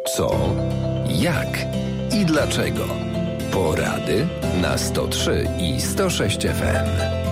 Co, jak i dlaczego. Porady na 103 i 106 FM.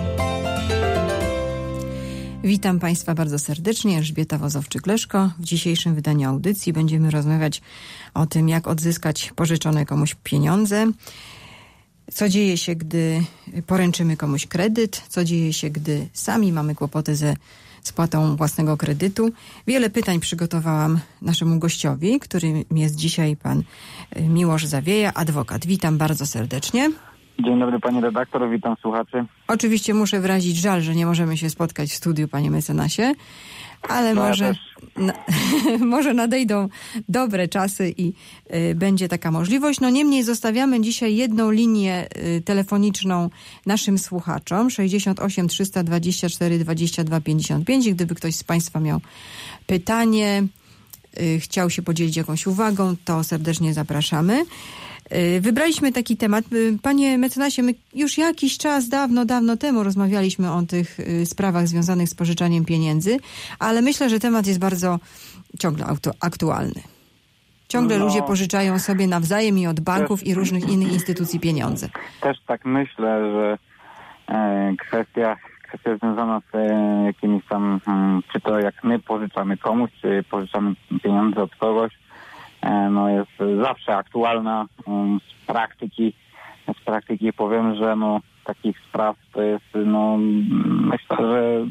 Witam Państwa bardzo serdecznie, Elżbieta Wozowczyk-Leszko. W dzisiejszym wydaniu audycji będziemy rozmawiać o tym, jak odzyskać pożyczone komuś pieniądze, co dzieje się, gdy poręczymy komuś kredyt, co dzieje się, gdy sami mamy kłopoty ze spłatą własnego kredytu. Wiele pytań przygotowałam naszemu gościowi, którym jest dzisiaj pan Miłosz Zawieja, adwokat. Witam bardzo serdecznie. Dzień dobry pani redaktor, witam słuchaczy. Oczywiście muszę wyrazić żal, że nie możemy się spotkać w studiu, panie mecenasie, ale może nadejdą dobre czasy i będzie taka możliwość. No niemniej zostawiamy dzisiaj jedną linię telefoniczną naszym słuchaczom, 68 324 22 55. Gdyby ktoś z Państwa miał pytanie, chciał się podzielić jakąś uwagą, to serdecznie zapraszamy. Wybraliśmy taki temat. Panie mecenasie, my już jakiś czas, dawno temu rozmawialiśmy o tych sprawach związanych z pożyczaniem pieniędzy, ale myślę, że temat jest bardzo ciągle aktualny. Ciągle ludzie pożyczają sobie nawzajem i od banków i różnych innych instytucji pieniądze. Też tak myślę, że kwestia związana z jakimiś tam, czy to jak my pożyczamy komuś, czy pożyczamy pieniądze od kogoś, no jest zawsze aktualna. Z praktyki powiem, że takich spraw to jest, myślę, że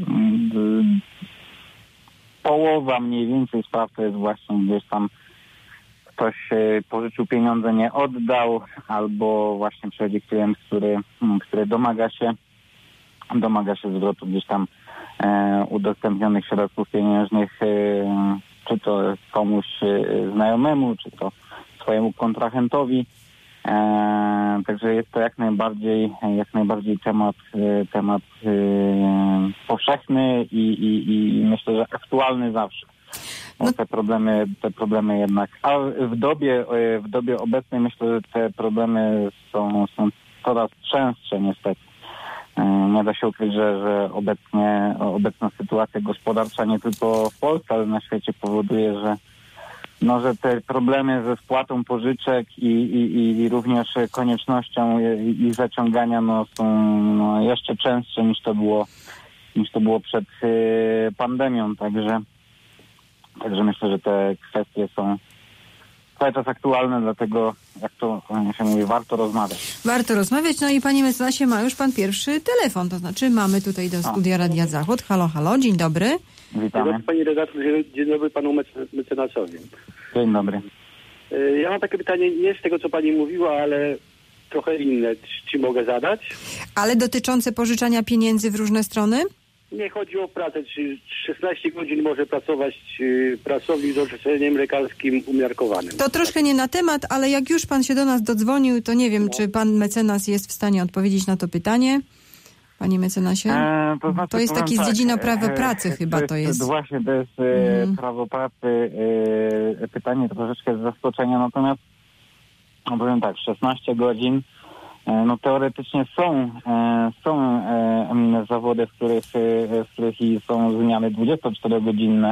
połowa mniej więcej spraw to jest właśnie gdzieś tam ktoś pożyczył pieniądze, nie oddał, albo właśnie przychodzi klient, który domaga się zwrotu gdzieś tam udostępnionych środków pieniężnych, czy to komuś znajomemu, czy to swojemu kontrahentowi. Także jest to jak najbardziej temat powszechny i myślę, że aktualny zawsze. Bo te problemy jednak, a w dobie obecnej myślę, że te problemy są coraz częstsze niestety. Nie da się ukryć, że obecna sytuacja gospodarcza nie tylko w Polsce, ale na świecie powoduje, że te problemy ze spłatą pożyczek i również koniecznością ich zaciągania są jeszcze częstsze niż to było przed pandemią. Także myślę, że te kwestie są cały czas aktualne, dlatego, jak to się mówi, warto rozmawiać. Warto rozmawiać, i panie mecenasie, ma już pan pierwszy telefon, to znaczy mamy tutaj do studia Radia Zachód. Halo, dzień dobry. Witamy. Dzień dobry pani redaktor, dzień dobry panu mecenasowi. Dzień dobry. Ja mam takie pytanie, nie z tego co pani mówiła, ale trochę inne. Czy mogę zadać? Ale dotyczące pożyczania pieniędzy w różne strony? Nie chodzi o pracę. Czy 16 godzin może pracować pracownik z orzeczeniem lekarskim umiarkowanym? To troszkę nie na temat, ale jak już pan się do nas dodzwonił, to nie wiem, czy pan mecenas jest w stanie odpowiedzieć na to pytanie. Panie mecenasie? To jest taki z dziedziny prawa pracy chyba to jest. Właśnie, to jest prawo pracy. Pytanie troszeczkę z zaskoczenia, natomiast powiem tak, 16 godzin. Teoretycznie są zawody, w których i są zmiany 24-godzinne,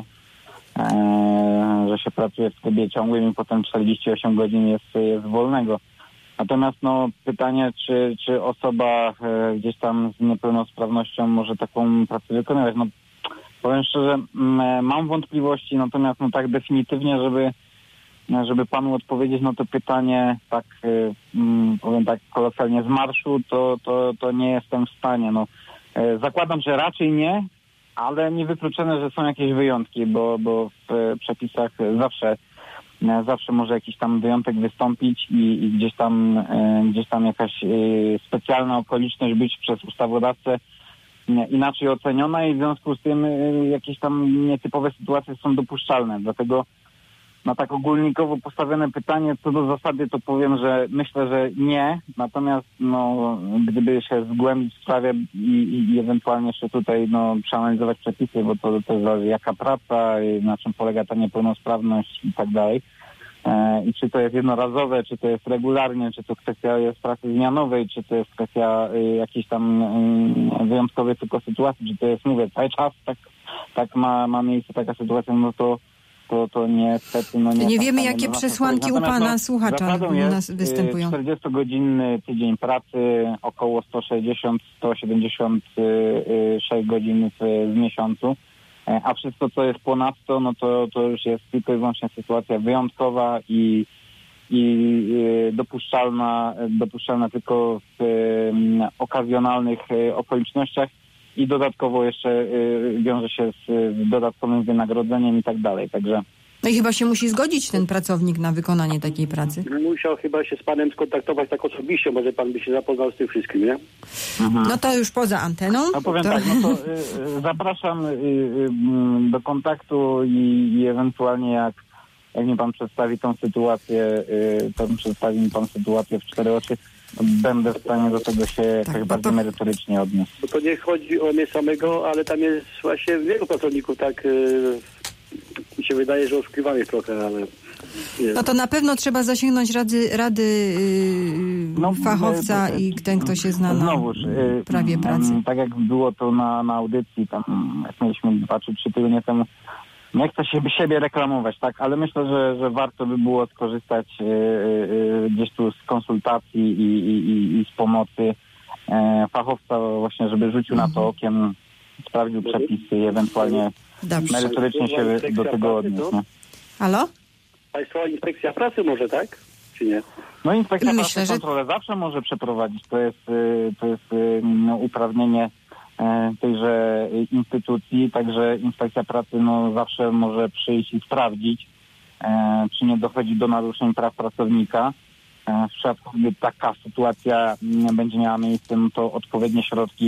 że się pracuje w trybie ciągłym i potem 48 godzin jest wolnego. Natomiast pytanie, czy osoba gdzieś tam z niepełnosprawnością może taką pracę wykonywać. Powiem szczerze, mam wątpliwości, natomiast tak definitywnie, żeby panu odpowiedzieć na to pytanie tak, powiem tak kolosalnie z marszu, to nie jestem w stanie. Zakładam, że raczej nie, ale niewykluczone, że są jakieś wyjątki, bo w przepisach zawsze może jakiś tam wyjątek wystąpić i gdzieś tam jakaś specjalna okoliczność być przez ustawodawcę inaczej oceniona i w związku z tym jakieś tam nietypowe sytuacje są dopuszczalne. Dlatego na tak ogólnikowo postawione pytanie, co do zasady, to powiem, że myślę, że nie. Natomiast gdyby się zgłębić w sprawie i ewentualnie jeszcze tutaj przeanalizować przepisy, bo to zależy jaka praca, na czym polega ta niepełnosprawność i tak dalej. I czy to jest jednorazowe, czy to jest regularnie, czy to kwestia jest pracy zmianowej, czy to jest kwestia jakiejś tam wyjątkowej tylko sytuacji, czy to jest, mówię, cały czas tak ma miejsce taka sytuacja, to to niestety... nie wiemy, jakie przesłanki u pana słuchacza nas występują. 40-godzinny tydzień pracy, około 160-176 godzin w miesiącu, a wszystko, co jest ponadto, no to już jest tylko i wyłącznie sytuacja wyjątkowa i dopuszczalna tylko w okazjonalnych okolicznościach i dodatkowo jeszcze wiąże się z dodatkowym wynagrodzeniem i tak dalej, także... No i chyba się musi zgodzić ten pracownik na wykonanie takiej pracy. Musiał chyba się z panem skontaktować tak osobiście, może pan by się zapoznał z tym wszystkim, nie? Mhm. No to już poza anteną. No powiem tak, no to zapraszam do kontaktu i ewentualnie jak mi pan przedstawi tą sytuację, to przedstawi mi pan sytuację w 4 oczy, będę w stanie do tego się jakoś bardziej merytorycznie odnieść. Bo to nie chodzi o mnie samego, ale tam jest właśnie wielu pracowników, tak mi się wydaje, że oszukiwanych trochę, ale... No to na pewno trzeba zasięgnąć rady fachowca i ten, kto się zna na prawie pracy. Tak jak było to na audycji, tam jak mieliśmy 2 czy 3 tygodnie temu, nie chcę siebie reklamować, tak, ale myślę, że warto by było skorzystać gdzieś tu z konsultacji i z pomocy fachowca właśnie, żeby rzucił na to okiem, sprawdził przepisy i ewentualnie merytorycznie się do tego odnieść. Nie? Halo? Państwowa Inspekcja Pracy może, tak? Czy nie? No Inspekcja Pracy kontrolę zawsze może przeprowadzić. To jest uprawnienie tejże instytucji, także Inspekcja Pracy zawsze może przyjść i sprawdzić, czy nie dochodzi do naruszeń praw pracownika. W przypadku, gdy taka sytuacja będzie miała miejsce, no to odpowiednie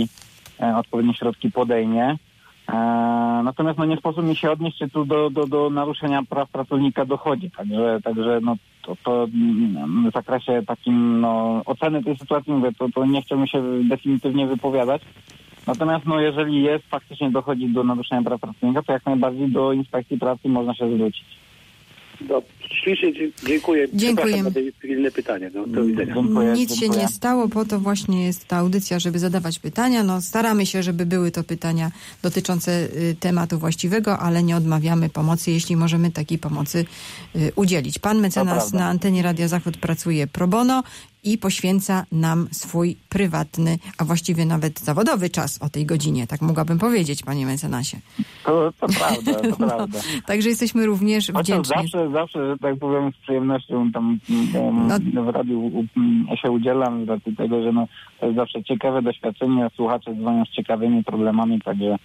środki podejmie. Natomiast nie sposób mi się odnieść, czy tu do naruszenia praw pracownika dochodzi. Także to w zakresie takim oceny tej sytuacji, mówię, to nie chciałbym się definitywnie wypowiadać. Natomiast jeżeli faktycznie dochodzi do naruszenia praw pracownika, to jak najbardziej do Inspekcji Pracy można się zwrócić. Ślicznie dziękuję. Dziękuję. Za inne pytanie. Do widzenia. Nic się nie stało, po to właśnie jest ta audycja, żeby zadawać pytania. Staramy się, żeby były to pytania dotyczące tematu właściwego, ale nie odmawiamy pomocy, jeśli możemy takiej pomocy udzielić. Pan mecenas na antenie Radia Zachód pracuje pro bono i poświęca nam swój prywatny, a właściwie nawet zawodowy czas o tej godzinie. Tak mogłabym powiedzieć, panie mecenasie. To prawda, to prawda. Także jesteśmy również wdzięczni. Zawsze, że tak powiem, z przyjemnością tam w radiu się udzielam z racji tego, że to jest zawsze ciekawe doświadczenie, słuchacze dzwonią z ciekawymi problemami, także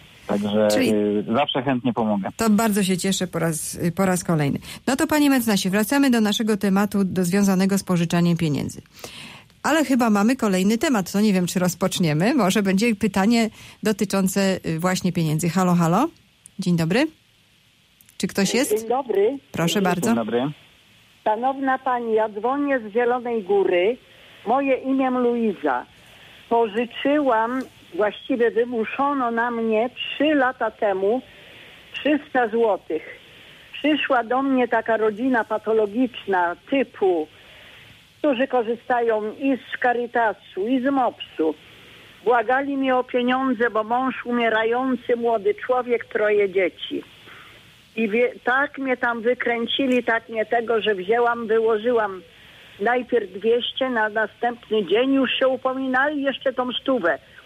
zawsze chętnie pomogę. To bardzo się cieszę po raz kolejny. No to panie mecenasie, wracamy do naszego tematu związanego z pożyczaniem pieniędzy. Ale chyba mamy kolejny temat, to nie wiem, czy rozpoczniemy. Może będzie pytanie dotyczące właśnie pieniędzy. Halo, halo? Dzień dobry. Czy ktoś jest? Dzień dobry. Proszę bardzo. Dzień dobry. Szanowna pani, ja dzwonię z Zielonej Góry. Moje imię Luiza. Pożyczyłam, właściwie wymuszono na mnie 3 lata temu 300 złotych. Przyszła do mnie taka rodzina patologiczna typu, którzy korzystają i z Caritasu, i z MOPS-u. Błagali mnie o pieniądze, bo mąż umierający, młody człowiek, 3 dzieci. I tak mnie tam wykręcili, tak mnie tego, że wyłożyłam najpierw 200, na następny dzień już się upominali, jeszcze tą 100.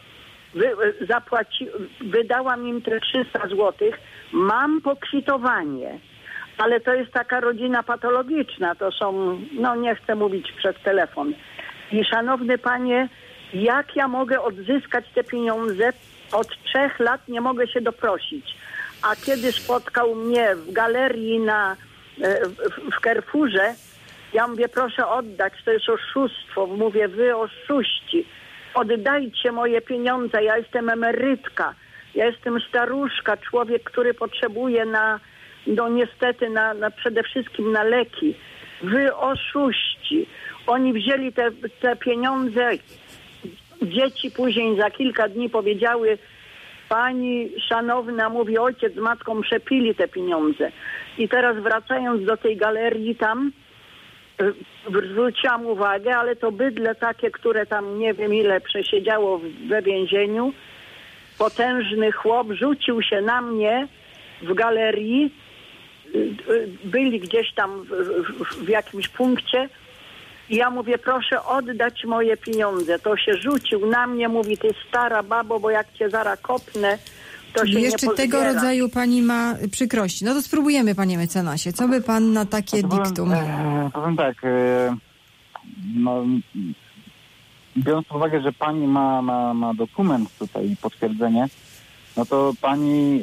Wydałam im te 300 złotych. Mam pokwitowanie, ale to jest taka rodzina patologiczna. To są, nie chcę mówić przez telefon. I szanowny panie, jak ja mogę odzyskać te pieniądze? Od 3 lat nie mogę się doprosić. A kiedy spotkał mnie w galerii w Carrefourze, ja mówię, proszę oddać, to jest oszustwo. Mówię, wy oszuści, oddajcie moje pieniądze, ja jestem emerytka, ja jestem staruszka, człowiek, który potrzebuje niestety przede wszystkim na leki. Wy oszuści. Oni wzięli te pieniądze, dzieci później za kilka dni powiedziały, pani szanowna, mówi, ojciec z matką przepili te pieniądze. I teraz wracając do tej galerii tam, zwróciłam uwagę, ale to bydle takie, które tam nie wiem ile przesiedziało we więzieniu, potężny chłop rzucił się na mnie w galerii byli gdzieś tam w jakimś punkcie. I ja mówię, proszę oddać moje pieniądze. To się rzucił na mnie, mówi, ty stara babo, bo jak cię zaraz kopnę, to się jeszcze nie tego rodzaju pani ma przykrości. No to spróbujemy, panie mecenasie. Co by pan na takie diktum? Powiem tak, no, biorąc pod uwagę, że pani ma dokument tutaj i potwierdzenie, no to pani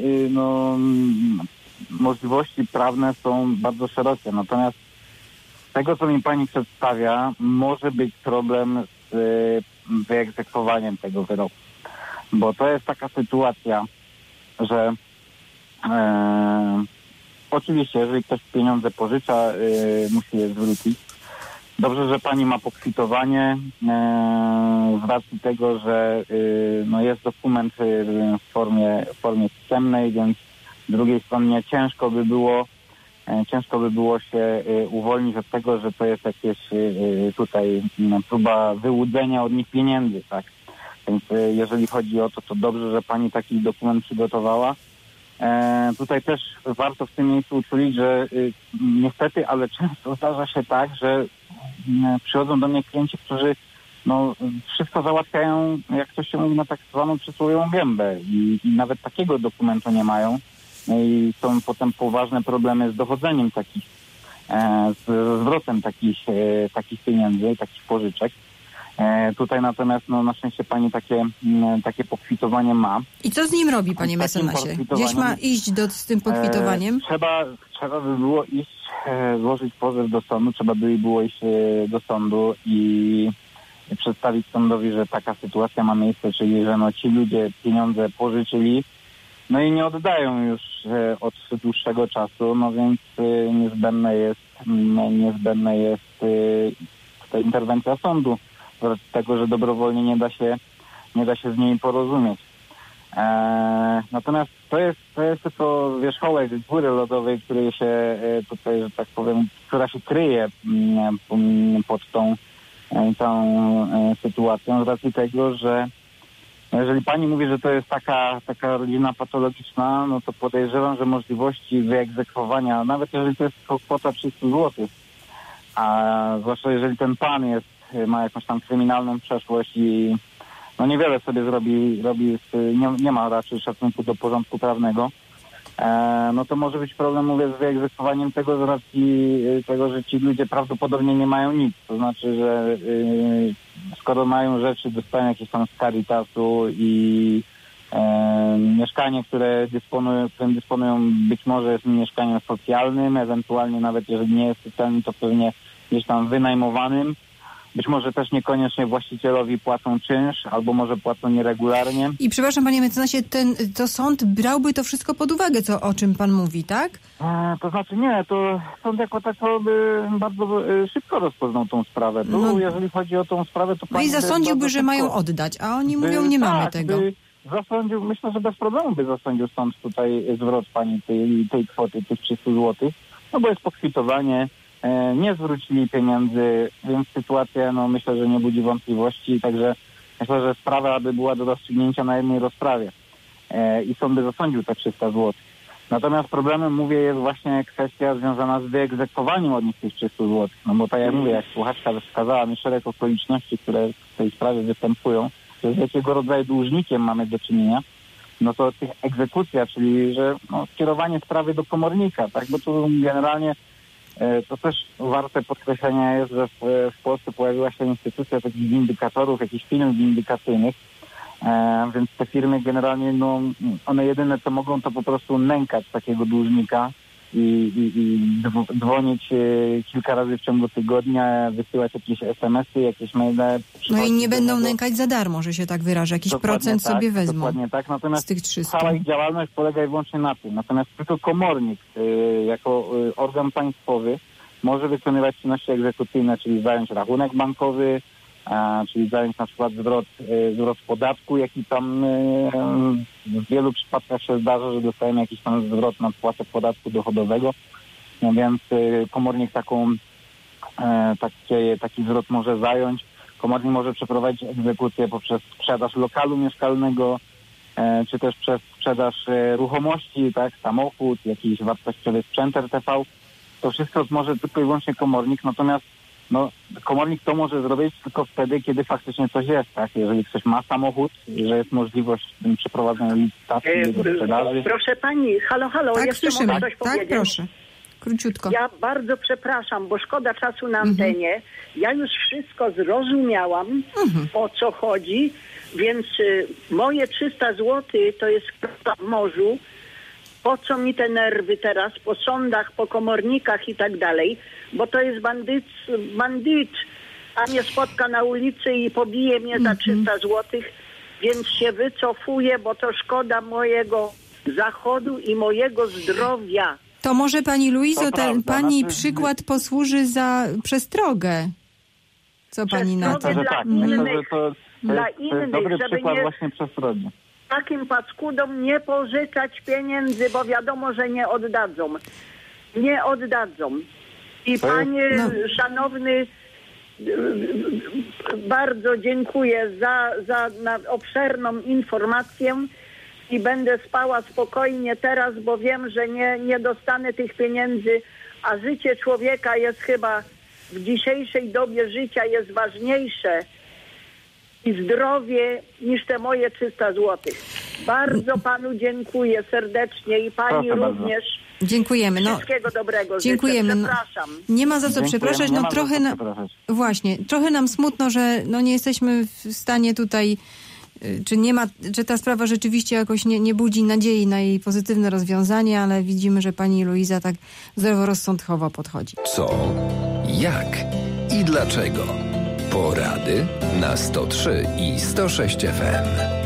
możliwości prawne są bardzo szerokie. Natomiast z tego, co mi pani przedstawia, może być problem z wyegzekwowaniem tego wyroku. Bo to jest taka sytuacja, że oczywiście, jeżeli ktoś pieniądze pożycza, musi je zwrócić. Dobrze, że pani ma pokwitowanie z racji tego, że jest dokument w formie pisemnej, więc z drugiej strony ciężko by było się uwolnić od tego, że to jest jakieś tutaj próba wyłudzenia od nich pieniędzy, tak? Więc jeżeli chodzi o to, to dobrze, że pani taki dokument przygotowała. Tutaj też warto w tym miejscu uczulić, że niestety, ale często zdarza się tak, że przychodzą do mnie klienci, którzy wszystko załatwiają, jak to się mówi, na tak zwaną przysłowiową gębę i nawet takiego dokumentu nie mają. I są potem poważne problemy z dochodzeniem takich, z zwrotem takich pieniędzy, takich pożyczek. Tutaj natomiast na szczęście pani takie pokwitowanie ma. I co z nim robi, panie mecenasie? Gdzieś ma iść z tym pokwitowaniem? Trzeba by było iść, złożyć pozew do sądu, trzeba by było iść do sądu i przedstawić sądowi, że taka sytuacja ma miejsce, czyli że ci ludzie pieniądze pożyczyli, i nie oddają już od dłuższego czasu, więc niezbędna jest ta interwencja sądu, z racji tego, że dobrowolnie nie da się z nimi porozumieć. Natomiast to jest tylko wierzchołek góry lodowej, który się tutaj, że tak powiem, która się kryje pod tą całą sytuacją, z racji tego, że jeżeli pani mówi, że to jest taka rodzina patologiczna, to podejrzewam, że możliwości wyegzekwowania, nawet jeżeli to jest tylko kwota 300 zł, a zwłaszcza jeżeli ten pan ma jakąś tam kryminalną przeszłość i niewiele sobie robi nie ma raczej szacunku do porządku prawnego, to może być problem, mówię, z wyegzekwowaniem tego z racji tego, że ci ludzie prawdopodobnie nie mają nic. To znaczy, że skoro mają rzeczy, dostają jakieś tam z Caritasu i mieszkanie, którym dysponują, być może jest mieszkaniem socjalnym, ewentualnie nawet jeżeli nie jest socjalnym, to pewnie gdzieś tam wynajmowanym. Być może też niekoniecznie właścicielowi płacą czynsz, albo może płacą nieregularnie. I przepraszam, panie mecenasie, to sąd brałby to wszystko pod uwagę, o czym pan mówi, tak? To znaczy nie, to sąd jako tako by bardzo szybko rozpoznał tą sprawę. Jeżeli chodzi o tą sprawę, to pan... i zasądziłby, że mają oddać, a oni mówią, nie mamy tego. Zasądził, myślę, że bez problemu by zasądził sąd tutaj zwrot pani tej kwoty, tych 300 zł, bo jest pokwitowanie, nie zwrócili pieniędzy, więc sytuacja, myślę, że nie budzi wątpliwości, także myślę, że sprawa by była do rozstrzygnięcia na jednej rozprawie i sąd by zasądził te 300 zł. Natomiast problemem, mówię, jest właśnie kwestia związana z wyegzekwowaniem od nich tych 300 zł, bo tak jak mówię, jak słuchaczka wskazała mi szereg okoliczności, które w tej sprawie występują, że z jakiego rodzaju dłużnikiem mamy do czynienia, to tych egzekucja, czyli że skierowanie sprawy do komornika, tak, bo tu generalnie to też warte podkreślenia jest, że w Polsce pojawiła się instytucja takich windykatorów, jakichś firm windykacyjnych, więc te firmy generalnie, one jedyne co mogą, to po prostu nękać takiego dłużnika i dzwonić kilka razy w ciągu tygodnia, wysyłać jakieś SMS-y, jakieś maile. I nie będą nękać za darmo, że się tak wyrażę. Jakiś procent sobie wezmą. Dokładnie tak. Natomiast z tych 300. Cała ich działalność polega wyłącznie na tym. Natomiast tylko komornik jako organ państwowy może wykonywać czynności egzekucyjne, czyli zająć rachunek bankowy, czyli zająć na przykład zwrot podatku, jaki tam w wielu przypadkach się zdarza, że dostajemy jakiś tam zwrot na spłatę podatku dochodowego. Więc komornik taki zwrot może zająć. Komornik może przeprowadzić egzekucję poprzez sprzedaż lokalu mieszkalnego, czy też przez sprzedaż ruchomości, tak, samochód, jakiś wartościowy sprzęt RTV. To wszystko może tylko i wyłącznie komornik, natomiast komornik to może zrobić tylko wtedy, kiedy faktycznie coś jest, tak? Jeżeli ktoś ma samochód, że jest możliwość przeprowadzenia licytacji do sprzedaży. Proszę pani, halo, tak, jeszcze słyszymy. mogę coś powiedzieć? Tak, proszę. Króciutko. Ja bardzo przepraszam, bo szkoda czasu na antenie. Ja już wszystko zrozumiałam, o co chodzi, więc moje 300 zł to jest w morzu. Po co mi te nerwy teraz po sądach, po komornikach i tak dalej, bo to jest bandyt, a mnie spotka na ulicy i pobije mnie za 300 zł, więc się wycofuję, bo to szkoda mojego zachodu i mojego zdrowia. To może pani Luizo, ten pani znaczy, przykład posłuży za przestrogę. Co pani na to? Myślę, że tak. Myślę, że to jest dobry przykład właśnie przestrogi. Takim paskudom nie pożyczać pieniędzy, bo wiadomo, że nie oddadzą. Nie oddadzą. I panie szanowny, bardzo dziękuję za obszerną informację i będę spała spokojnie teraz, bo wiem, że nie dostanę tych pieniędzy, a życie człowieka jest chyba w dzisiejszej dobie życia jest ważniejsze i zdrowie niż te moje 300 zł. Bardzo panu dziękuję serdecznie i pani Proszę również. bardzo. Dziękujemy. Wszystkiego dobrego. Dziękujemy. Życzę. Przepraszam. Nie ma za co przepraszać. Właśnie, trochę nam smutno, że nie jesteśmy w stanie tutaj, czy ta sprawa rzeczywiście jakoś nie budzi nadziei na jej pozytywne rozwiązanie, ale widzimy, że pani Luiza tak zdroworozsądkowo podchodzi. Co, jak i dlaczego? Porady na 103 i 106 FM.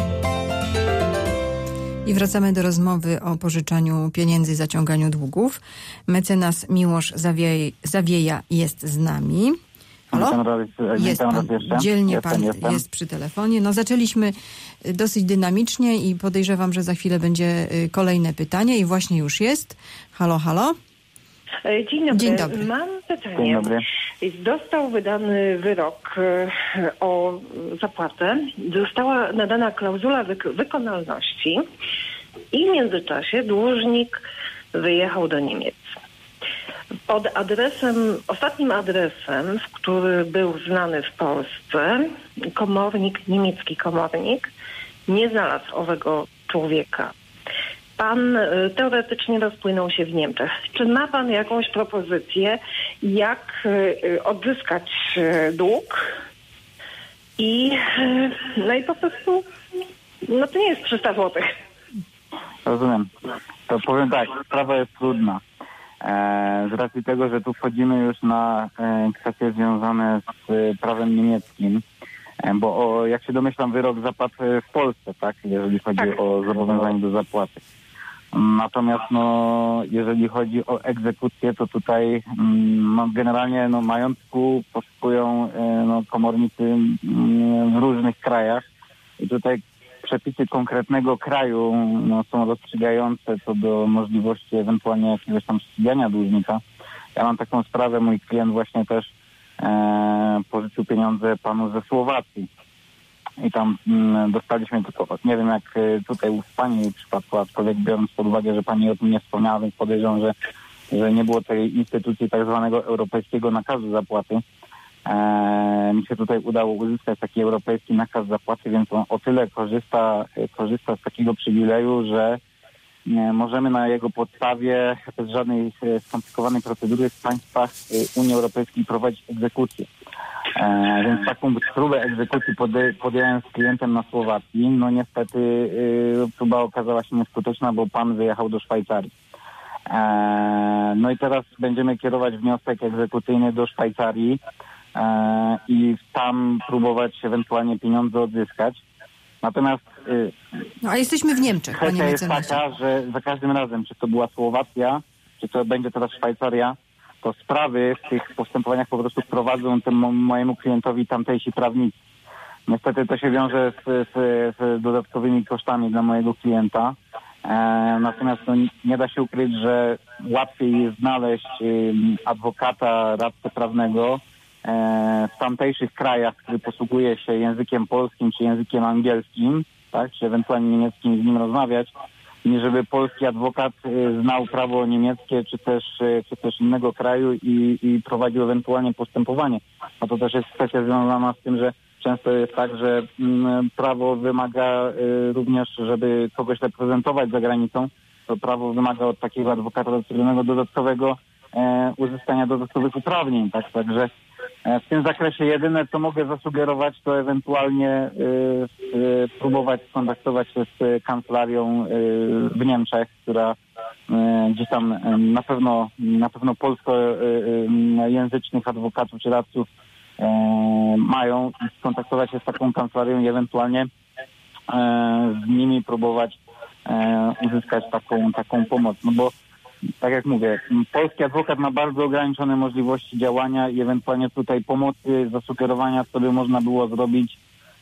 I wracamy do rozmowy o pożyczaniu pieniędzy, zaciąganiu długów. Mecenas Miłosz Zawieja jest z nami. Halo? Jest pan, dzielnie pan jest przy telefonie. Zaczęliśmy dosyć dynamicznie i podejrzewam, że za chwilę będzie kolejne pytanie i właśnie już jest. Halo, halo? Dzień dobry. Mam pytanie. Dzień dobry. Został wydany wyrok o zapłatę. Została nadana klauzula wykonalności i w międzyczasie dłużnik wyjechał do Niemiec. Pod ostatnim adresem, który był znany w Polsce, niemiecki komornik nie znalazł owego człowieka. Pan teoretycznie rozpłynął się w Niemczech. Czy ma pan jakąś propozycję, jak odzyskać dług? I po prostu, to nie jest 300 zł. Rozumiem. To powiem tak, sprawa jest trudna. Z racji tego, że tu wchodzimy już na kwestie związane z prawem niemieckim, bo jak się domyślam, wyrok zapadł w Polsce, tak? Jeżeli chodzi o zobowiązanie do zapłaty. Natomiast jeżeli chodzi o egzekucję, to tutaj generalnie majątku poszukują komornicy w różnych krajach i tutaj przepisy konkretnego kraju są rozstrzygające co do możliwości ewentualnie jakiegoś tam ścigania dłużnika. Ja mam taką sprawę, mój klient właśnie też pożyczył pieniądze panu ze Słowacji. I tam dostaliśmy tylko, nie wiem jak tutaj w pani przypadku, aczkolwiek biorąc pod uwagę, że pani o tym nie wspomniała, więc podejrzewam, że nie było tej instytucji tak zwanego europejskiego nakazu zapłaty. Mi się tutaj udało uzyskać taki europejski nakaz zapłaty, więc on o tyle korzysta z takiego przywileju, że możemy na jego podstawie bez żadnej skomplikowanej procedury w państwach Unii Europejskiej prowadzić egzekucję. Więc taką próbę egzekucji podjąłem z klientem na Słowacji. Niestety próba okazała się nieskuteczna, bo pan wyjechał do Szwajcarii. I teraz będziemy kierować wniosek egzekucyjny do Szwajcarii i tam próbować ewentualnie pieniądze odzyskać. Natomiast a jesteśmy w Niemczech, panie mecenasie. Kwestia jest taka, że za każdym razem, czy to była Słowacja, czy to będzie teraz Szwajcaria, to sprawy w tych postępowaniach po prostu prowadzą mojemu klientowi tamtejsi prawnicy. Niestety to się wiąże z dodatkowymi kosztami dla mojego klienta. Natomiast nie da się ukryć, że łatwiej jest znaleźć adwokata, radcę prawnego w tamtejszych krajach, który posługuje się językiem polskim czy językiem angielskim, tak, czy ewentualnie niemieckim, z nim rozmawiać, żeby polski adwokat znał prawo niemieckie czy też innego kraju i prowadził ewentualnie postępowanie. A to też jest kwestia związana z tym, że często jest tak, że prawo wymaga również, żeby kogoś reprezentować za granicą, to prawo wymaga od takiego adwokata cywilnego dodatkowego uzyskania dodatkowych uprawnień. Tak? Także w tym zakresie jedyne, co mogę zasugerować, to ewentualnie próbować skontaktować się z kancelarią w Niemczech, która gdzieś tam na pewno polskojęzycznych adwokatów czy radców mają, i skontaktować się z taką kancelarią i ewentualnie z nimi próbować uzyskać taką pomoc. No bo tak jak mówię, polski adwokat ma bardzo ograniczone możliwości działania i ewentualnie tutaj pomocy, zasugerowania, co by można było zrobić,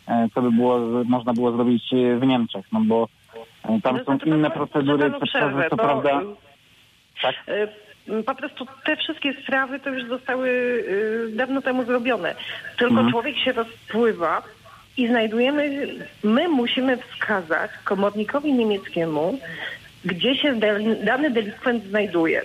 można było zrobić w Niemczech, no bo tam są inne procedury, co prawda. Tak? Po prostu te wszystkie sprawy to już zostały dawno temu zrobione. Tylko człowiek się rozpływa i my musimy wskazać komornikowi niemieckiemu, gdzie się dany delikwent znajduje.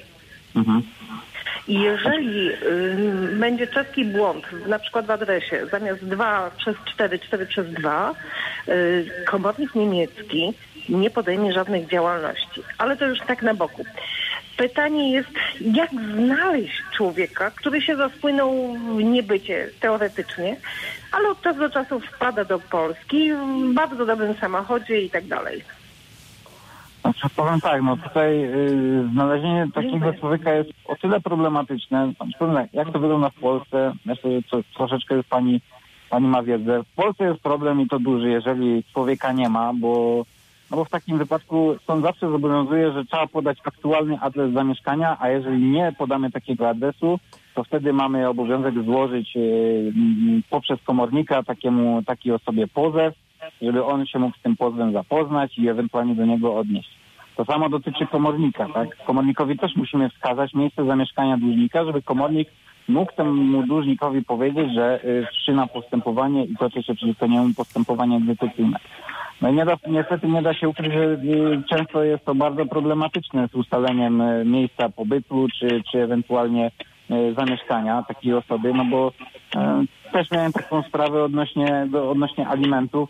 I jeżeli będzie czeski błąd, na przykład w adresie, zamiast 2 przez 4, 4 przez 2, komornik niemiecki nie podejmie żadnych działalności. Ale to już tak na boku. Pytanie jest, jak znaleźć człowieka, który się rozpłynął w niebycie teoretycznie, ale od czasu do czasu wpada do Polski w bardzo dobrym samochodzie i tak dalej. Znaczy, powiem tak, no tutaj znalezienie takiego człowieka jest o tyle problematyczne. Jak to wygląda w Polsce? Myślę, że troszeczkę już pani ma wiedzę. W Polsce jest problem i to duży, jeżeli człowieka nie ma, bo w takim wypadku sąd zawsze zobowiązuje, że trzeba podać aktualny adres zamieszkania, a jeżeli nie podamy takiego adresu, to wtedy mamy obowiązek złożyć poprzez komornika takiej osobie pozew, żeby on się mógł z tym pozwem zapoznać i ewentualnie do niego odnieść. To samo dotyczy komornika, tak? Komornikowi też musimy wskazać miejsce zamieszkania dłużnika, żeby komornik mógł temu dłużnikowi powiedzieć, że wszczyna postępowanie i toczy się przeciwko niemu postępowanie egzekucyjne. No i niestety nie da się ukryć, że często jest to bardzo problematyczne z ustaleniem miejsca pobytu czy ewentualnie zamieszkania takiej osoby, no bo też miałem taką sprawę odnośnie alimentów.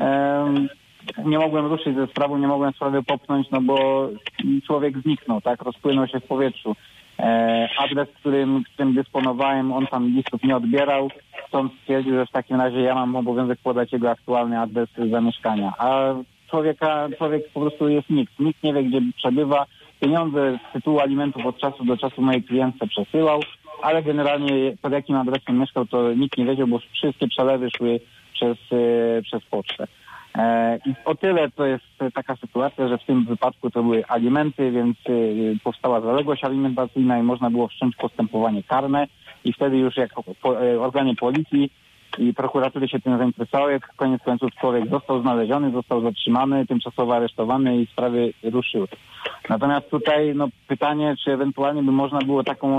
Nie mogłem ruszyć ze sprawą, nie mogłem sprawy popchnąć, no bo człowiek zniknął, tak, rozpłynął się w powietrzu. Adres, którym dysponowałem, on tam listów nie odbierał, sąd stwierdził, że w takim razie ja mam obowiązek podać jego aktualny adres zamieszkania. A człowiek po prostu jest nikt nie wie, gdzie przebywa. Pieniądze z tytułu alimentów od czasu do czasu mojej klientce przesyłał, ale generalnie pod jakim adresem mieszkał, to nikt nie wiedział, bo wszystkie przelewy szły przez pocztę. I o tyle to jest taka sytuacja, że w tym wypadku to były alimenty, więc powstała zaległość alimentacyjna i można było wszcząć postępowanie karne i wtedy już jako organy policji i prokuratury się tym zainteresowały. Koniec końców człowiek został znaleziony, został zatrzymany, tymczasowo aresztowany i sprawy ruszyły. Natomiast tutaj pytanie, czy ewentualnie by można było taką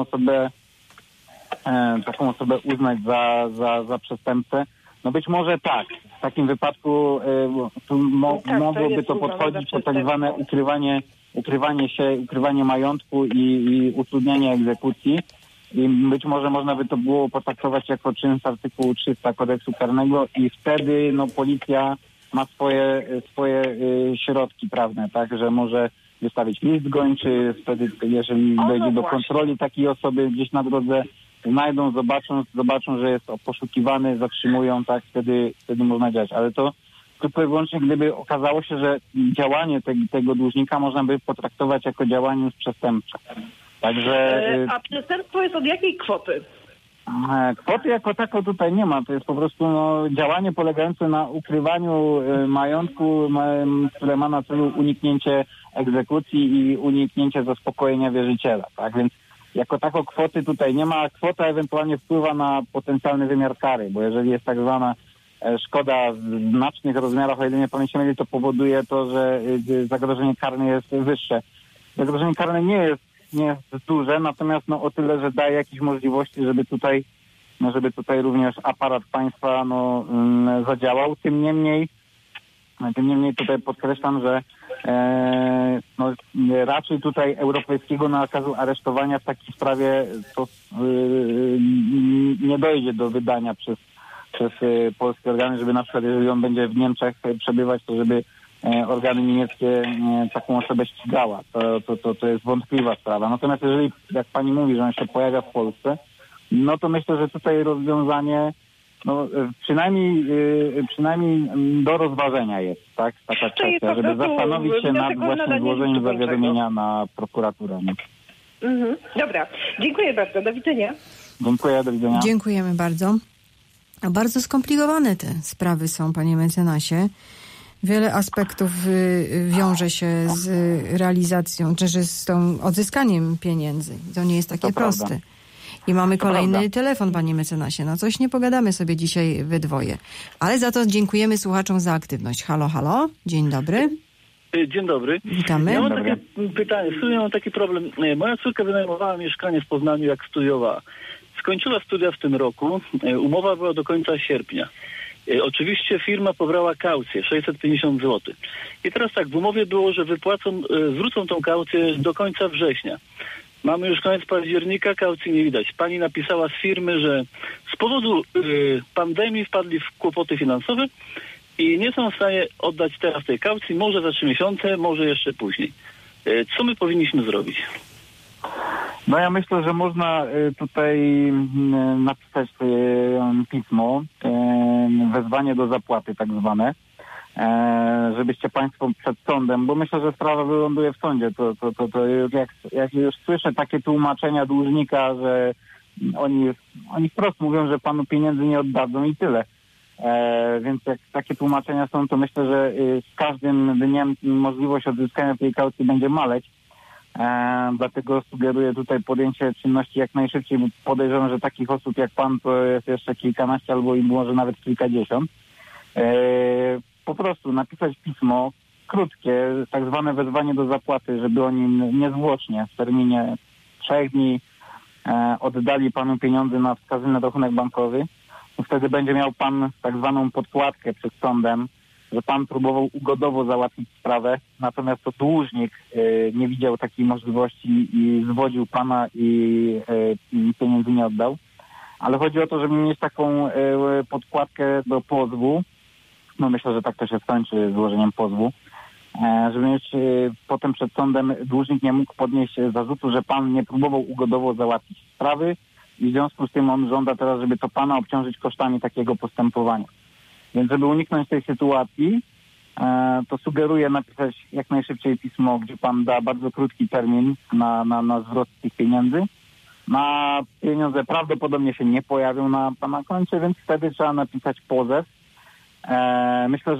osobę uznać za przestępcę. No być może tak. W takim wypadku mogłoby to podchodzić pod tak zwane ukrywanie majątku i utrudnianie egzekucji. I być może można by to było potraktować jako czyn z artykułu 300 kodeksu karnego i wtedy policja ma swoje środki prawne, tak, że może wystawić list gończy, wtedy jeżeli dojdzie do kontroli takiej osoby gdzieś na drodze, znajdą, zobaczą, że jest poszukiwany, zatrzymują, tak, wtedy można działać. Ale to tylko i wyłącznie, gdyby okazało się, że działanie tego dłużnika można by potraktować jako działanie przestępcze. Także... A przestępstwo jest od jakiej kwoty? Kwoty jako tako tutaj nie ma. To jest po prostu działanie polegające na ukrywaniu majątku, które ma na celu uniknięcie egzekucji i uniknięcie zaspokojenia wierzyciela. Tak więc jako tako kwoty tutaj nie ma. Kwota ewentualnie wpływa na potencjalny wymiar kary, bo jeżeli jest tak zwana szkoda w znacznych rozmiarach, o ile nie pamiętam, to powoduje to, że zagrożenie karne jest wyższe. Zagrożenie karne nie jest duże, natomiast o tyle, że daje jakieś możliwości, żeby tutaj również aparat państwa zadziałał. Tym niemniej Tym niemniej tutaj podkreślam, że raczej tutaj europejskiego nakazu aresztowania w takiej sprawie to nie dojdzie do wydania przez polskie organy, żeby na przykład, jeżeli on będzie w Niemczech przebywać, to żeby organy niemieckie taką osobę ścigała. To jest wątpliwa sprawa. Natomiast jeżeli, jak pani mówi, że on się pojawia w Polsce, no to myślę, że tutaj rozwiązanie przynajmniej do rozważenia jest, tak? Taka kwestia, żeby zastanowić się nad właśnie złożeniem zawiadomienia na prokuraturę. Dobra, dziękuję bardzo, do widzenia. Dziękuję, do widzenia. Dziękujemy bardzo. Bardzo skomplikowane te sprawy są, panie mecenasie. Wiele aspektów wiąże się z realizacją, czy z tą odzyskaniem pieniędzy. To nie jest takie proste. Prawda. I mamy kolejny telefon, panie mecenasie. No coś nie pogadamy sobie dzisiaj we dwoje. Ale za to dziękujemy słuchaczom za aktywność. Halo, halo. Dzień dobry. Dzień dobry. Witamy. Ja mam takie pytanie. W sumie mam taki problem. Moja córka wynajmowała mieszkanie w Poznaniu, jak studiowała. Skończyła studia w tym roku. Umowa była do końca sierpnia. Oczywiście firma pobrała kaucję 650 zł. I teraz tak, w umowie było, że zwrócą tą kaucję do końca września. Mamy już koniec października, kaucji nie widać. Pani napisała z firmy, że z powodu pandemii wpadli w kłopoty finansowe i nie są w stanie oddać teraz tej kaucji, może za 3 miesiące, może jeszcze później. Co my powinniśmy zrobić? No ja myślę, że można tutaj napisać pismo, wezwanie do zapłaty tak zwane, żebyście państwo przed sądem, bo myślę, że sprawa wyląduje w sądzie. To jak już słyszę takie tłumaczenia dłużnika, że oni wprost mówią, że panu pieniędzy nie oddadzą i tyle. Więc jak takie tłumaczenia są, to myślę, że z każdym dniem możliwość odzyskania tej kaucji będzie maleć. Dlatego sugeruję tutaj podjęcie czynności jak najszybciej, bo podejrzewam, że takich osób jak pan to jest jeszcze kilkanaście albo i może nawet kilkadziesiąt. Po prostu napisać pismo krótkie, tak zwane wezwanie do zapłaty, żeby oni niezwłocznie w terminie 3 dni oddali panu pieniądze na wskazany rachunek bankowy. Wtedy będzie miał pan tak zwaną podkładkę przed sądem, że pan próbował ugodowo załatwić sprawę, natomiast to dłużnik nie widział takiej możliwości i zwodził pana i pieniędzy nie oddał. Ale chodzi o to, żeby mieć taką podkładkę do pozwu. No myślę, że tak to się skończy złożeniem pozwu. Żeby mieć potem przed sądem dłużnik nie mógł podnieść zarzutu, że pan nie próbował ugodowo załatwić sprawy i w związku z tym on żąda teraz, żeby to pana obciążyć kosztami takiego postępowania. Więc żeby uniknąć tej sytuacji, to sugeruję napisać jak najszybciej pismo, gdzie pan da bardzo krótki termin na zwrot tych pieniędzy. Na pieniądze prawdopodobnie się nie pojawią na pana koncie, więc wtedy trzeba napisać pozew. Myślę,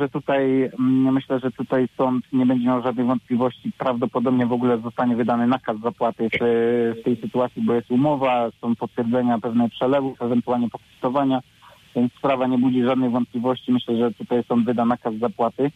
że tutaj sąd nie będzie miał żadnych wątpliwości. Prawdopodobnie w ogóle zostanie wydany nakaz zapłaty w tej sytuacji, bo jest umowa, są potwierdzenia pewnych przelewów, ewentualnie pokwitowania, więc sprawa nie budzi żadnych wątpliwości. Myślę, że tutaj sąd wyda nakaz zapłaty.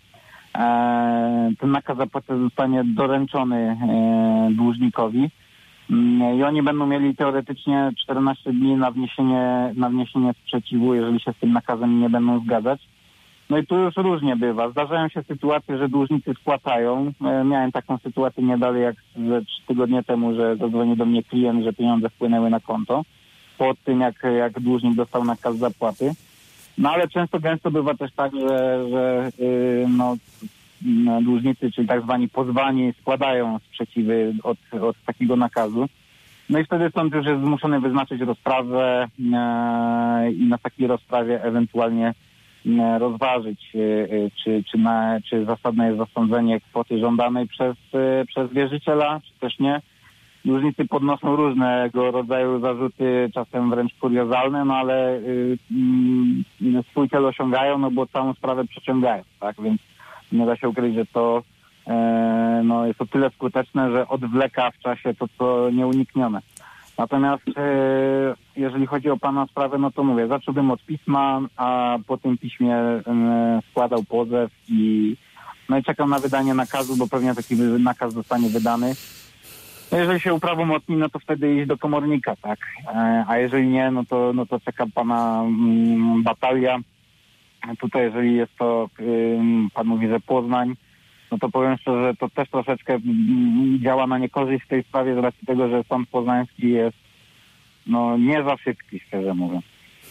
Ten nakaz zapłaty zostanie doręczony dłużnikowi i oni będą mieli teoretycznie 14 dni na wniesienie sprzeciwu, jeżeli się z tym nakazem nie będą zgadzać. No i tu już różnie bywa. Zdarzają się sytuacje, że dłużnicy spłacają. Miałem taką sytuację nie dalej jak 3 tygodnie temu, że zadzwonił do mnie klient, że pieniądze wpłynęły na konto po tym, jak dłużnik dostał nakaz zapłaty. No ale gęsto bywa też tak, że dłużnicy, czyli tak zwani pozwani, składają sprzeciwy od takiego nakazu. No i wtedy sąd już jest zmuszony wyznaczyć rozprawę i na takiej rozprawie ewentualnie rozważyć, czy zasadne jest zasądzenie kwoty żądanej przez wierzyciela, czy też nie. Dłużnicy podnoszą różnego rodzaju zarzuty, czasem wręcz kuriozalne, no ale swój cel osiągają, no bo całą sprawę przeciągają, tak? Więc nie da się ukryć, że to jest o tyle skuteczne, że odwleka w czasie to, co nieuniknione. Natomiast jeżeli chodzi o pana sprawę, no to mówię, zacząłbym od pisma, a po tym piśmie składał pozew i czekam na wydanie nakazu, bo pewnie taki nakaz zostanie wydany. No jeżeli się uprawomocni, no to wtedy iść do komornika, tak? A jeżeli nie, no to czeka pana batalia tutaj jeżeli jest to, pan mówi, że Poznań, no to powiem szczerze, że to też troszeczkę działa na niekorzyść w tej sprawie z racji tego, że sąd poznański jest nie za szybki, szczerze mówiąc.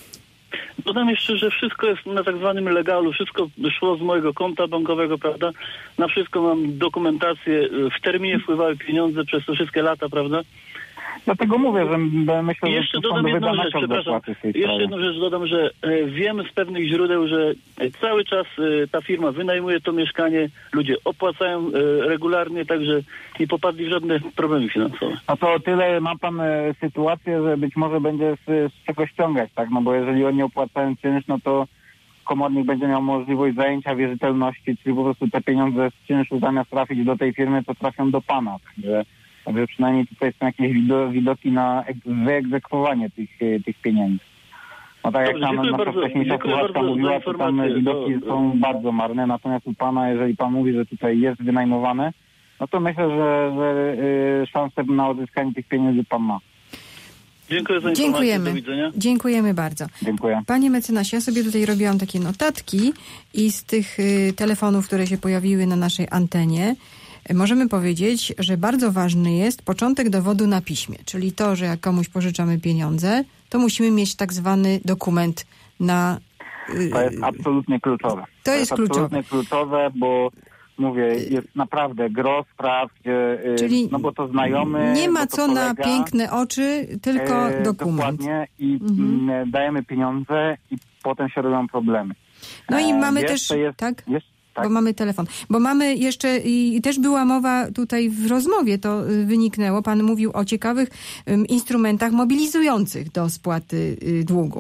Dodam jeszcze, że wszystko jest na tak zwanym legalu, wszystko szło z mojego konta bankowego, prawda? Na wszystko mam dokumentację, w terminie wpływały pieniądze przez te wszystkie lata, prawda? Dlatego mówię, że myślę, jeszcze że dodam jedną rzecz, przepraszam. Jeszcze jedną rzecz dodam, że wiem z pewnych źródeł, że cały czas ta firma wynajmuje to mieszkanie, ludzie opłacają regularnie, także nie popadli w żadne problemy finansowe. No to o tyle ma pan sytuację, że być może będzie z czego ściągać, tak? No bo jeżeli oni opłacają czynsz, no to komornik będzie miał możliwość zajęcia wierzytelności, czyli po prostu te pieniądze z czynszu zamiast trafić do tej firmy, to trafią do pana. Także przynajmniej tutaj są jakieś widoki na wyegzekwowanie tych pieniędzy. No tak jak nasza wcześniejsza słuchaczka mówiła, to tam widoki są bardzo marne, natomiast u pana, jeżeli pan mówi, że tutaj jest wynajmowane, no to myślę, że szanse na odzyskanie tych pieniędzy pan ma. Dziękuję za informację. Do widzenia. Dziękujemy bardzo. Dziękuję. Panie mecenasie, ja sobie tutaj robiłam takie notatki i z tych telefonów, które się pojawiły na naszej antenie, możemy powiedzieć, że bardzo ważny jest początek dowodu na piśmie, czyli to, że jak komuś pożyczamy pieniądze, to musimy mieć tak zwany dokument na... To jest absolutnie kluczowe. To jest absolutnie kluczowe, bo mówię, jest naprawdę gros spraw, gdzie, czyli bo to znajomy... Nie ma co kolega, na piękne oczy, tylko dokument. Dokładnie i dajemy pieniądze i potem się robią problemy. No i mamy też... Tak? Bo mamy telefon. Bo mamy jeszcze, i też była mowa tutaj w rozmowie, to wyniknęło, pan mówił o ciekawych instrumentach mobilizujących do spłaty długu.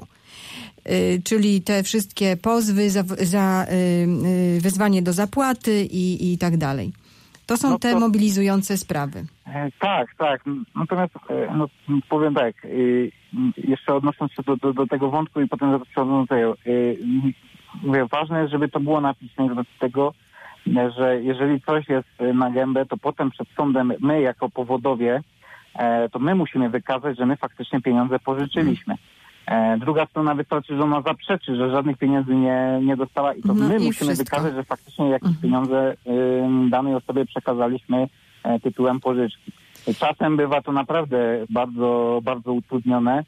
Czyli te wszystkie pozwy za wezwanie do zapłaty i tak dalej. To są te mobilizujące sprawy. Tak. Natomiast powiem tak, jeszcze odnosząc się do tego wątku i potem przechodząc do tego. Mówię, ważne jest, żeby to było napisane do tego, że jeżeli coś jest na gębę, to potem przed sądem my jako powodowie, to my musimy wykazać, że my faktycznie pieniądze pożyczyliśmy. Druga strona wystarczy, że ona zaprzeczy, że żadnych pieniędzy nie dostała i to my musimy wykazać, że faktycznie jakieś pieniądze danej osobie przekazaliśmy tytułem pożyczki. Czasem bywa to naprawdę bardzo, bardzo utrudnione.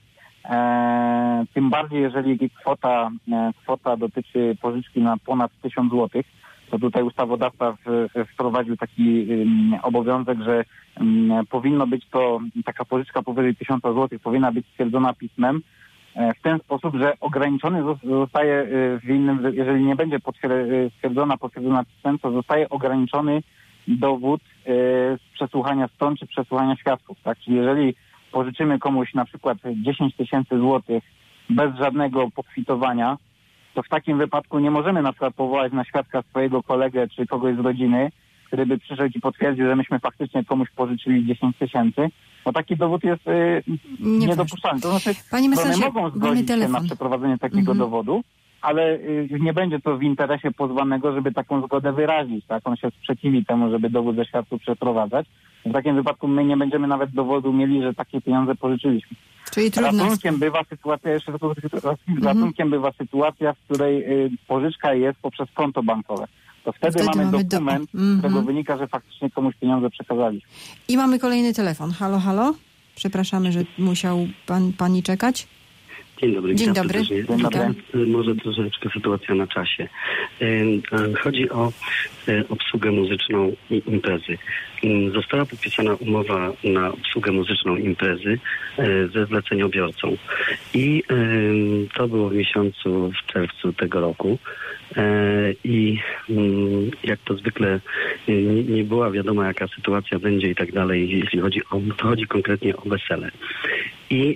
Tym bardziej, jeżeli kwota dotyczy pożyczki na ponad 1000 zł, to tutaj ustawodawca wprowadził taki obowiązek, że powinno być to, taka pożyczka powyżej 1000 zł powinna być stwierdzona pismem w ten sposób, że ograniczony zostaje w innym, jeżeli nie będzie potwierdzona pismem, to zostaje ograniczony dowód z przesłuchania stron czy przesłuchania świadków. Tak? Czyli jeżeli pożyczymy komuś na przykład 10 000 złotych bez żadnego pokwitowania, to w takim wypadku nie możemy na przykład powołać na świadka swojego kolegę czy kogoś z rodziny, który by przyszedł i potwierdził, że myśmy faktycznie komuś pożyczyli 10 000, bo taki dowód jest niedopuszczalny. To znaczy, one mogą zgodzić się na przeprowadzenie takiego dowodu, ale nie będzie to w interesie pozwanego, żeby taką zgodę wyrazić. Tak? On się sprzeciwi temu, żeby dowód ze świadków przeprowadzać. W takim wypadku my nie będziemy nawet dowodu mieli, że takie pieniądze pożyczyliśmy. Czyli trudno. Ratunkiem bywa sytuacja, w której pożyczka jest poprzez konto bankowe. To wtedy mamy dokument, z którego wynika, że faktycznie komuś pieniądze przekazaliśmy. I mamy kolejny telefon. Halo? Przepraszamy, że musiał pani czekać. Dzień dobry. Dzień dobry. Może troszeczkę sytuacja na czasie. Chodzi o obsługę muzyczną i imprezy. Została podpisana umowa na obsługę muzyczną imprezy ze zleceniobiorcą. I to było w czerwcu tego roku. I jak to zwykle nie była wiadoma, jaka sytuacja będzie i tak dalej, jeśli chodzi konkretnie o wesele. I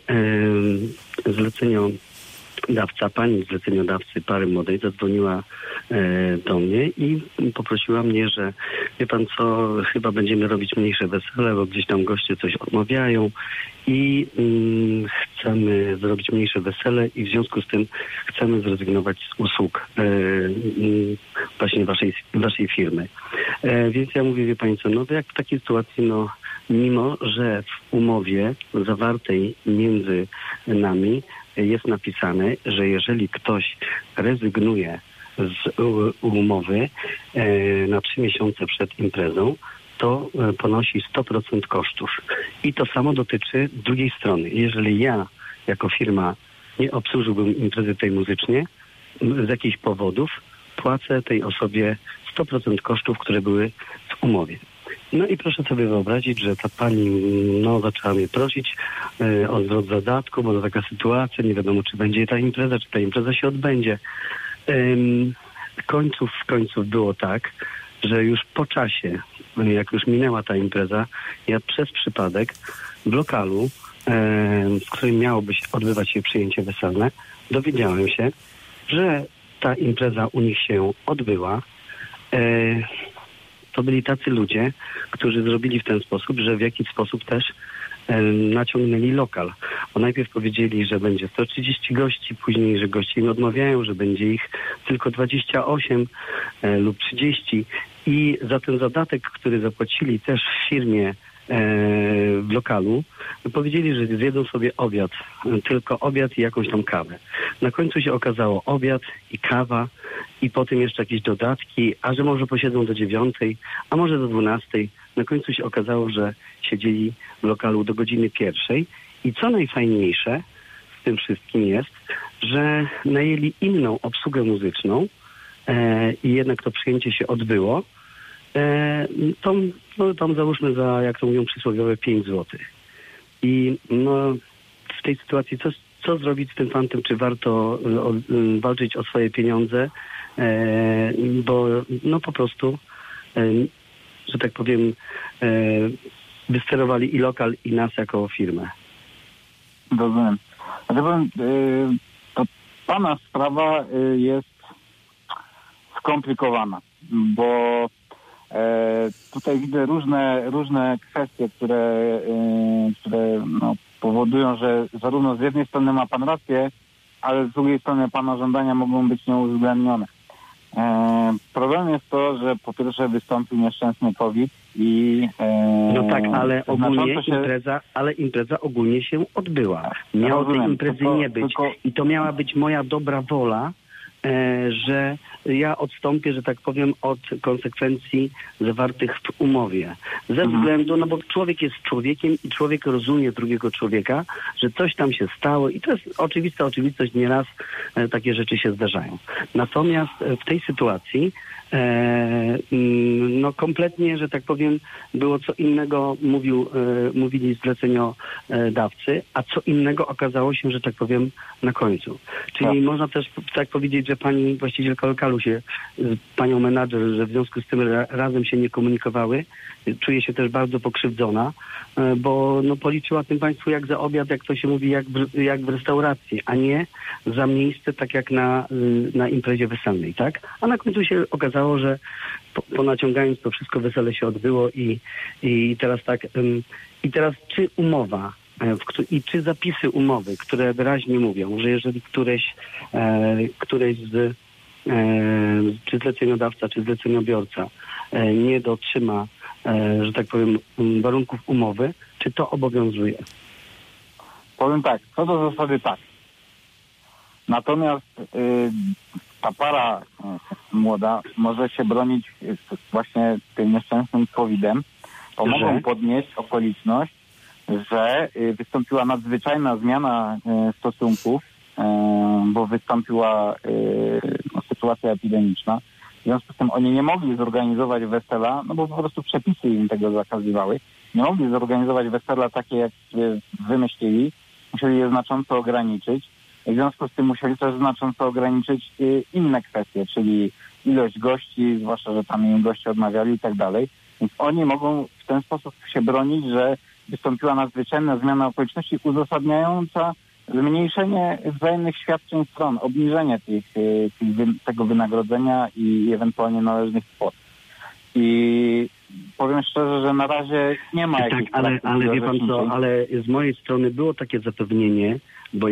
pani zleceniodawcy pary młodej zadzwoniła do mnie i poprosiła mnie, że wie pan co, chyba będziemy robić mniejsze wesele, bo gdzieś tam goście coś odmawiają i chcemy zrobić mniejsze wesele i w związku z tym chcemy zrezygnować z usług właśnie waszej firmy. Więc ja mówię, wie pani co, no to jak w takiej sytuacji, mimo że w umowie zawartej między nami jest napisane, że jeżeli ktoś rezygnuje z umowy na 3 miesiące przed imprezą, to ponosi 100% kosztów. I to samo dotyczy drugiej strony. Jeżeli ja jako firma nie obsłużyłbym imprezy tej muzycznie, z jakichś powodów płacę tej osobie 100% kosztów, które były w umowie. No i proszę sobie wyobrazić, że ta pani zaczęła mnie prosić o zwrot zadatku, bo to taka sytuacja, nie wiadomo czy będzie ta impreza, czy ta impreza się odbędzie. W końcu było tak, że już po czasie, jak już minęła ta impreza, ja przez przypadek w lokalu, w którym miałoby się odbywać się przyjęcie weselne, dowiedziałem się, że ta impreza u nich się odbyła. To byli tacy ludzie, którzy zrobili w ten sposób, że w jakiś sposób też naciągnęli lokal. Bo najpierw powiedzieli, że będzie 130 gości, później, że goście im odmawiają, że będzie ich tylko 28 lub 30 i za ten zadatek, który zapłacili też w firmie w lokalu, powiedzieli, że zjedzą sobie obiad, tylko obiad i jakąś tam kawę. Na końcu się okazało obiad i kawa i potem jeszcze jakieś dodatki, a że może posiedzą do 9, a może do 12. Na końcu się okazało, że siedzieli w lokalu do godziny 1. I co najfajniejsze w tym wszystkim jest, że najęli inną obsługę muzyczną i jednak to przyjęcie się odbyło. Tam załóżmy za, jak to mówią przysłowiowe, 5 zł. I w tej sytuacji co zrobić z tym fantem? Czy warto walczyć o swoje pieniądze? Bo po prostu, że tak powiem, wysterowali i lokal, i nas jako firmę. Rozumiem. To pana sprawa jest skomplikowana, bo tutaj widzę różne kwestie, które powodują, że zarówno z jednej strony ma pan rację, ale z drugiej strony pana żądania mogą być nieuwzględnione. Problem jest to, że po pierwsze wystąpił nieszczęsny COVID i... tak, ale impreza ogólnie się odbyła. Miało tej imprezy nie być. I to miała być moja dobra wola, że ja odstąpię, że tak powiem, od konsekwencji zawartych w umowie. Ze względu, bo człowiek jest człowiekiem i człowiek rozumie drugiego człowieka, że coś tam się stało i to jest oczywista oczywistość, nieraz takie rzeczy się zdarzają. Natomiast w tej sytuacji kompletnie, że tak powiem, było co innego, mówili zleceniodawcy, a co innego okazało się, że tak powiem, na końcu. Czyli można też tak powiedzieć, że pani właścicielka lokalu się z panią menadżer, że w związku z tym razem się nie komunikowały, czuje się też bardzo pokrzywdzona, bo policzyła tym państwu jak za obiad, jak to się mówi, jak w restauracji, a nie za miejsce, tak jak na imprezie weselnej, tak? A na końcu się okazało, że ponaciągając to wszystko wesele się odbyło i teraz tak, i teraz czy umowa i czy zapisy umowy, które wyraźnie mówią, że jeżeli któreś czy zleceniodawca, czy zleceniobiorca nie dotrzyma, że tak powiem, warunków umowy, czy to obowiązuje? Powiem tak, co do zasady tak. Natomiast ta para młoda może się bronić właśnie tym nieszczęsnym COVID-em, to mogą podnieść okoliczność, że wystąpiła nadzwyczajna zmiana stosunków, bo wystąpiła sytuacja epidemiczna. W związku z tym oni nie mogli zorganizować wesela, bo po prostu przepisy im tego zakazywały. Nie mogli zorganizować wesela takie, jak wymyślili. Musieli je znacząco ograniczyć. W związku z tym musieli też znacząco ograniczyć inne kwestie, czyli ilość gości, zwłaszcza, że tam im goście odmawiali i tak dalej. Więc oni mogą w ten sposób się bronić, że wystąpiła nadzwyczajna zmiana okoliczności uzasadniająca zmniejszenie wzajemnych świadczeń stron, obniżenie tego wynagrodzenia i ewentualnie należnych kwot. I powiem szczerze, że na razie nie ma jakichś... Tak, ale wie pan co, ale z mojej strony było takie zapewnienie, bo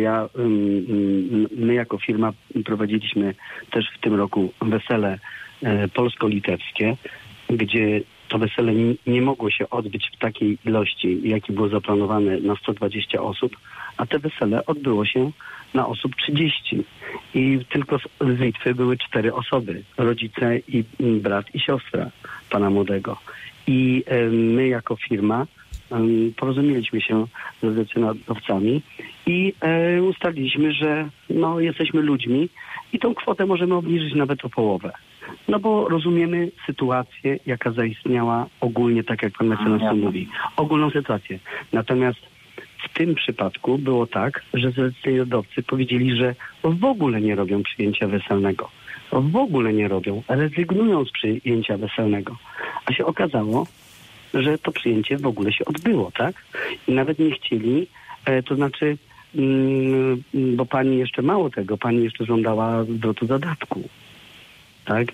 my jako firma prowadziliśmy też w tym roku wesele polsko-litewskie, gdzie to wesele nie mogło się odbyć w takiej ilości, jakie było zaplanowane na 120 osób, a te wesele odbyło się na osób 30. I tylko z Litwy były 4 osoby. Rodzice i brat i siostra pana młodego. I my jako firma porozumieliśmy się ze zleceniodawcami i ustaliliśmy, że jesteśmy ludźmi i tą kwotę możemy obniżyć nawet o połowę. No bo rozumiemy sytuację, jaka zaistniała ogólnie, tak jak pan mecenas mówi. Ogólną sytuację. Natomiast w tym przypadku było tak, że zleceniodawcy powiedzieli, że w ogóle nie robią przyjęcia weselnego. W ogóle nie robią, rezygnują z przyjęcia weselnego. A się okazało, że to przyjęcie w ogóle się odbyło, tak? I nawet nie chcieli, to znaczy, bo pani jeszcze mało tego, pani jeszcze żądała zwrotu zadatku, tak?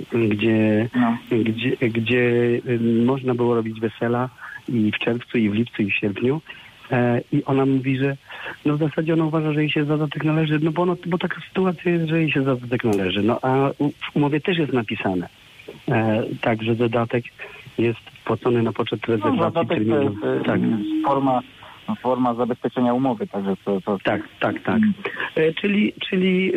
Gdzie można było robić wesela i w czerwcu, i w lipcu, i w sierpniu. I ona mówi, że w zasadzie ona uważa, że jej się zadatek należy, bo taka sytuacja jest, że jej się zadatek należy. A w umowie też jest napisane, tak, że zadatek jest płacony na poczet rezerwacji terminu. Tak. Forma zabezpieczenia umowy, także to... Tak. Czyli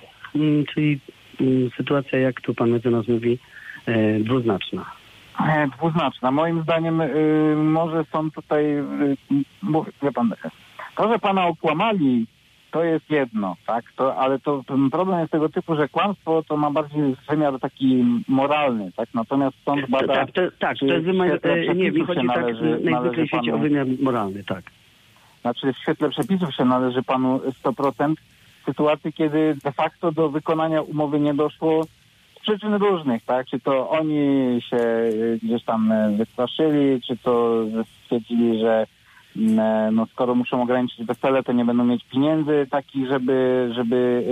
sytuacja, jak tu pan mecenas mówi, dwuznaczna. Dwuznaczna. Moim zdaniem może są tutaj, wie pan, to, że pana okłamali, to jest jedno, tak? Ale problem jest tego typu, że kłamstwo to ma bardziej wymiar taki moralny, tak? Natomiast sąd bada... To jest wymiar, mi chodzi najzwyczajniej w świecie o wymiar moralny, tak. Znaczy w świetle przepisów się należy panu 100% w sytuacji, kiedy de facto do wykonania umowy nie doszło z przyczyn różnych, tak? Czy to oni się gdzieś tam wystraszyli, czy to stwierdzili, że skoro muszą ograniczyć wesele, to nie będą mieć pieniędzy takich, żeby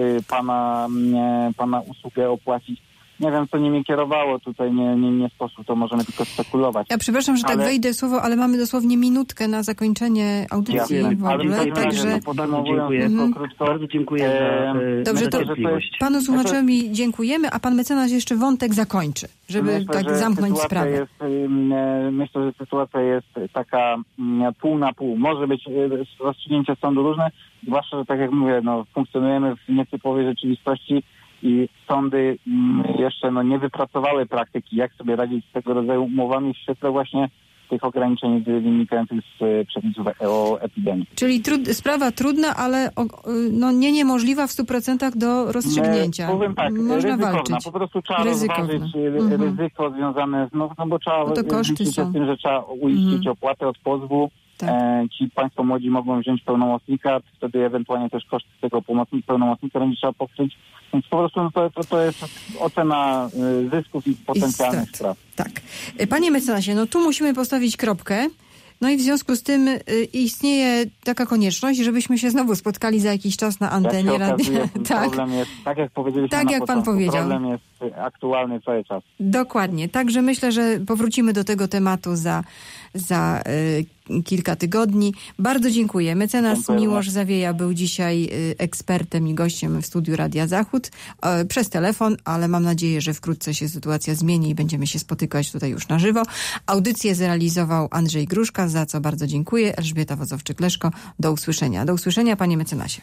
pana usługę opłacić. Nie wiem, co nimi kierowało tutaj, nie sposób, to możemy tylko spekulować. Ja przepraszam, że tak wejdę słowo, ale mamy dosłownie minutkę na zakończenie audycji w ogóle, także... Bardzo dziękuję za Dobrze, to panu słuchaczowi dziękujemy, a pan mecenas jeszcze wątek zakończy, żeby zamknąć sprawę. Myślę, że sytuacja jest taka pół na pół. Może być rozstrzygnięcie sądu różne, zwłaszcza, że tak jak mówię, funkcjonujemy w nietypowej rzeczywistości i sądy jeszcze nie wypracowały praktyki, jak sobie radzić z tego rodzaju umowami w świetle właśnie tych ograniczeń wynikających z przepisów o epidemii. Czyli sprawa trudna, ale niemożliwa w 100% do rozstrzygnięcia. Powiem tak, można walczyć. Po prostu trzeba rozważyć ryzyko związane bo trzeba liczyć się z tym, że trzeba uiścić opłatę od pozwu. Tak. Ci państwo młodzi mogą wziąć pełnomocnika, wtedy ewentualnie też koszty tego pełnomocnika będzie trzeba pokryć. Więc po prostu to jest ocena zysków i potencjalnych spraw. Tak. Panie mecenasie, tu musimy postawić kropkę. No i w związku z tym istnieje taka konieczność, żebyśmy się znowu spotkali za jakiś czas na antenie. Problem jest, tak jak powiedzieliśmy tak jak pan powiedział. Problem jest aktualny cały czas. Dokładnie. Także myślę, że powrócimy do tego tematu za kilka tygodni. Bardzo dziękuję. Mecenas Miłosz Zawieja był dzisiaj ekspertem i gościem w studiu Radia Zachód przez telefon, ale mam nadzieję, że wkrótce się sytuacja zmieni i będziemy się spotykać tutaj już na żywo. Audycję zrealizował Andrzej Gruszka, za co bardzo dziękuję. Elżbieta Wozowczyk-Leszko. Do usłyszenia. Do usłyszenia, panie mecenasie.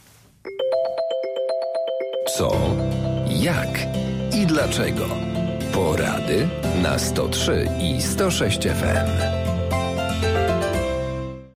Co? Jak? I dlaczego? Porady na 103 i 106 FM.